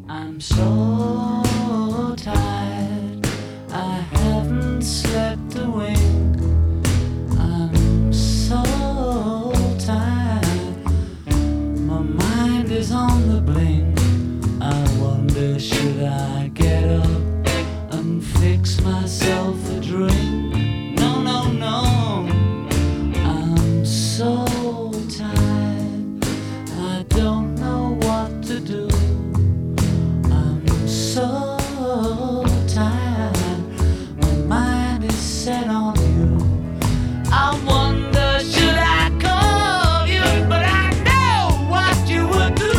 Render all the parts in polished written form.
I'm so tired, I haven't slept a wink. I'm so tired, my mind is on the blink. I wonder, should I get up and fix myself a drink? No, no, no, I'm so tired, I don't know what to do. So tired, my mind is set on you. I wonder, should I call you? But I know what you would do.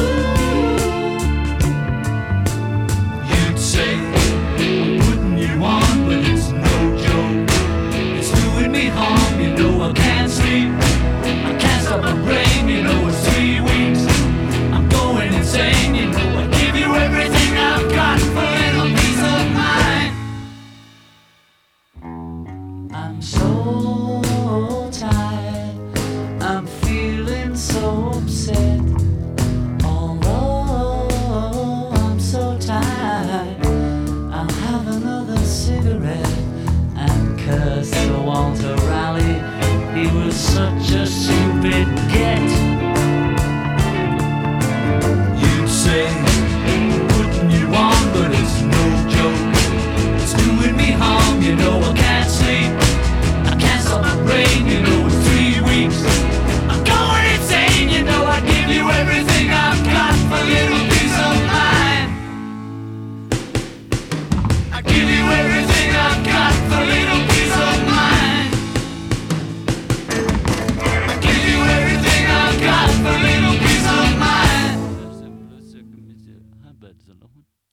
You'd say, I'm putting you on, but it's no joke. It's doing me harm, you know I can't sleep. I can't stop my brain, you know it's 3 weeks. I'm going insane, you know I give you everything I've got for a little peace of mind. I'm so tired, I'm feeling so upset. Although I'm so tired, I'll have another cigarette and curse the Walter Raleigh. He was such a stupid get. You'd say, putting you on, but it's no joke. It's doing me harm, you know I can't sleep. I can't stop my brain, you know it's 3 weeks. I'm going insane, you know I give you everything I've got for a little peace of mind. I give you everything I've got for a little peace of mind. I give you everything I've got for a little peace of mind.